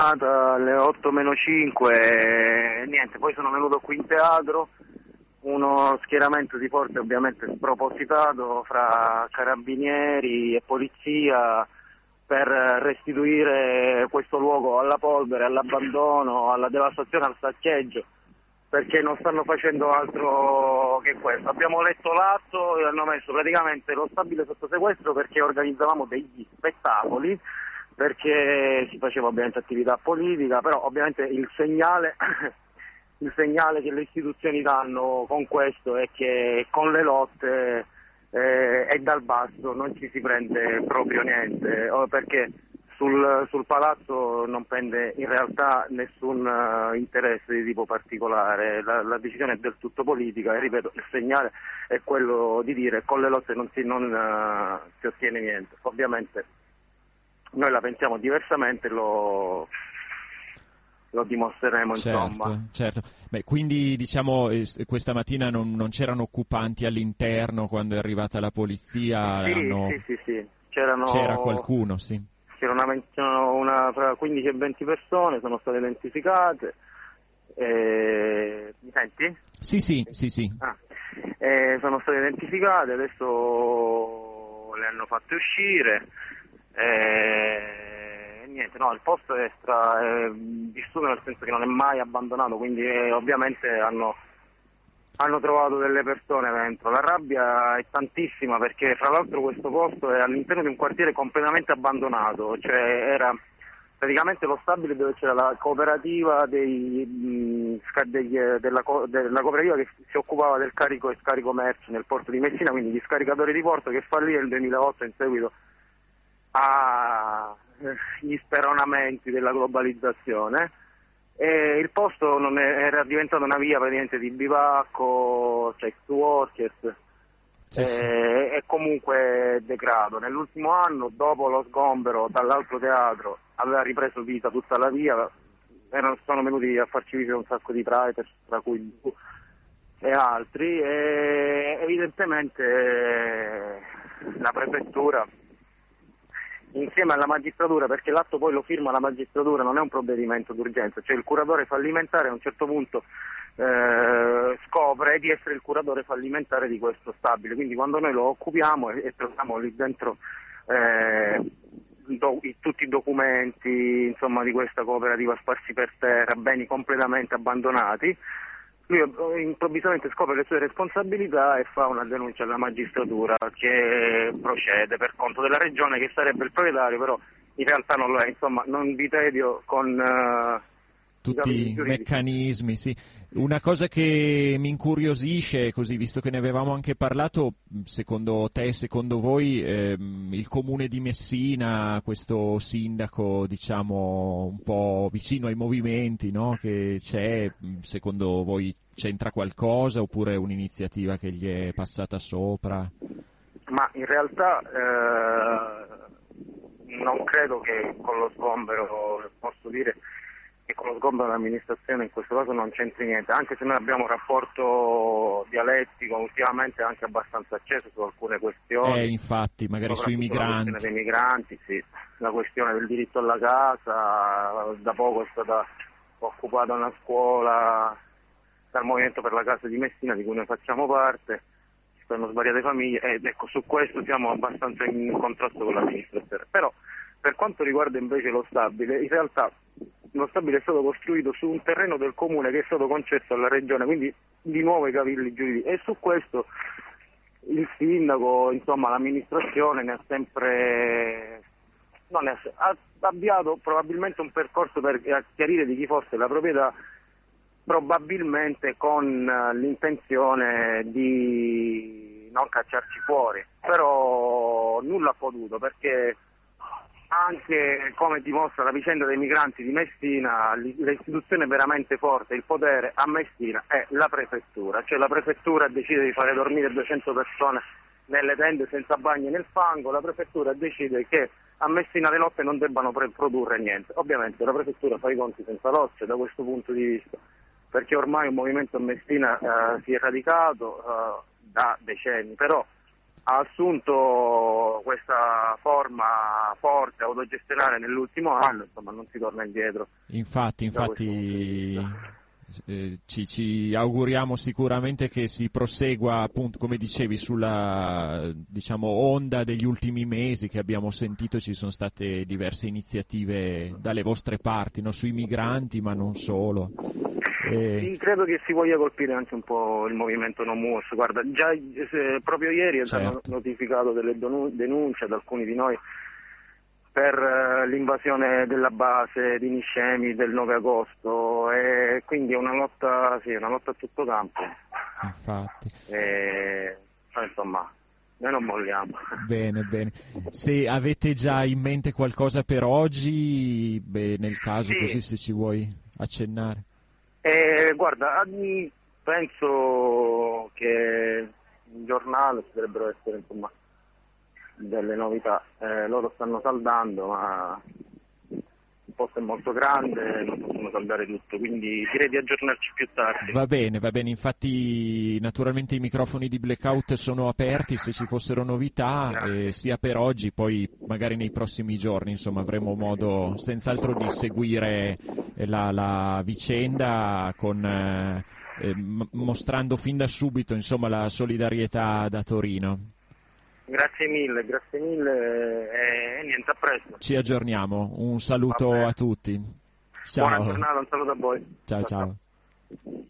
alle 8 meno 5, niente, poi sono venuto qui in teatro, uno schieramento di forze ovviamente spropositato fra carabinieri e polizia per restituire questo luogo alla polvere, all'abbandono, alla devastazione, al saccheggio, perché non stanno facendo altro che questo. Abbiamo letto l'atto e hanno messo praticamente lo stabile sotto sequestro perché organizzavamo degli spettacoli, perché si faceva ovviamente attività politica, però ovviamente il segnale che le istituzioni danno con questo è che con le lotte e dal basso non ci si prende proprio niente, perché sul palazzo non pende in realtà nessun interesse di tipo particolare, la decisione è del tutto politica e ripeto, il segnale è quello di dire con le lotte non si ottiene niente. Ovviamente noi la pensiamo diversamente, lo dimostreremo, insomma. Certo. Beh, quindi diciamo questa mattina non c'erano occupanti all'interno quando è arrivata la polizia? Sì. C'era qualcuno, sì. C'era una fra 15 e 20 persone, sono state identificate. Mi senti? Sì. Sono state identificate, adesso le hanno fatte uscire. Niente, no, il posto è vissuto nel senso che non è mai abbandonato, quindi ovviamente hanno trovato delle persone dentro. La rabbia è tantissima perché fra l'altro questo posto è all'interno di un quartiere completamente abbandonato, cioè era praticamente lo stabile dove c'era la cooperativa della cooperativa che si occupava del carico e scarico merci nel porto di Messina, quindi gli scaricatori di porto, che fallì nel 2008 in seguito agli speronamenti della globalizzazione, e il posto era diventato una via praticamente di bivacco, sex workers e comunque degrado. Nell'ultimo anno, dopo lo sgombero dall'altro teatro, aveva ripreso vita tutta la via, sono venuti a farci visita un sacco di private, tra cui e altri, e evidentemente la prefettura insieme alla magistratura, perché l'atto poi lo firma la magistratura, non è un provvedimento d'urgenza, cioè il curatore fallimentare a un certo punto scopre di essere il curatore fallimentare di questo stabile, quindi quando noi lo occupiamo e troviamo lì dentro tutti i documenti, insomma, di questa cooperativa sparsi per terra, beni completamente abbandonati, lui improvvisamente scopre le sue responsabilità e fa una denuncia alla magistratura che procede per conto della regione, che sarebbe il proprietario, però in realtà non lo è, insomma, non vi tedio con tutti i meccanismi, sì. Una cosa che mi incuriosisce, così, visto che ne avevamo anche parlato, secondo te, secondo voi, il comune di Messina, questo sindaco, diciamo, un po' vicino ai movimenti, no, che c'è, secondo voi c'entra qualcosa oppure è un'iniziativa che gli è passata sopra? Ma in realtà non credo che con lo sgombero, posso dire che con lo sgombero dell'amministrazione in questo caso non c'entri niente, anche se noi abbiamo un rapporto dialettico ultimamente anche abbastanza acceso su alcune questioni. Infatti, magari sui migranti. La questione dei migranti, sì, la questione del diritto alla casa, da poco è stata occupata una scuola dal Movimento per la Casa di Messina, di cui noi facciamo parte, ci sono svariate famiglie, ed ecco, su questo siamo abbastanza in contrasto con l'amministrazione. Però per quanto riguarda invece lo stabile, in realtà lo stabile è stato costruito su un terreno del comune che è stato concesso alla regione, quindi di nuovo i cavilli giuridici, e su questo il sindaco, insomma l'amministrazione ne ha sempre ha avviato probabilmente un percorso per chiarire di chi fosse la proprietà, probabilmente con l'intenzione di non cacciarci fuori, però nulla ha potuto, perché anche come dimostra la vicenda dei migranti di Messina, l'istituzione veramente forte, il potere a Messina è la prefettura, cioè la prefettura decide di fare dormire 200 persone nelle tende senza bagni nel fango, la prefettura decide che a Messina le lotte non debbano produrre niente. Ovviamente la prefettura fa i conti senza lotte da questo punto di vista, perché ormai un movimento a Messina si è radicato da decenni, però ha assunto questa forma forte, autogestionale nell'ultimo anno, insomma non si torna indietro. Infatti ci auguriamo sicuramente che si prosegua, appunto, come dicevi, sulla, diciamo, onda degli ultimi mesi che abbiamo sentito. Ci sono state diverse iniziative dalle vostre parti, no? Sui migranti, ma non solo. Sì, credo che si voglia colpire anche un po' il movimento No Mus. Guarda, già proprio ieri hanno notificato delle denunce ad alcuni di noi per l'invasione della base di Niscemi del 9 agosto, e quindi è una lotta a tutto campo. Infatti. Insomma, noi non molliamo. Bene. Se avete già in mente qualcosa per oggi, nel caso, sì, così se ci vuoi accennare. Guarda, penso che in giornale ci dovrebbero essere, insomma, delle novità. Loro stanno saldando, ma il posto è molto grande, non possono saldare tutto, quindi direi di aggiornarci più tardi. Va bene, infatti naturalmente i microfoni di Blackout sono aperti se ci fossero novità, sia per oggi, poi magari nei prossimi giorni, insomma, avremo modo senz'altro di seguire la vicenda mostrando fin da subito, insomma, la solidarietà da Torino. Grazie mille e niente, a presto. Ci aggiorniamo, un saluto a tutti. Ciao. Buona giornata, un saluto a voi. Ciao.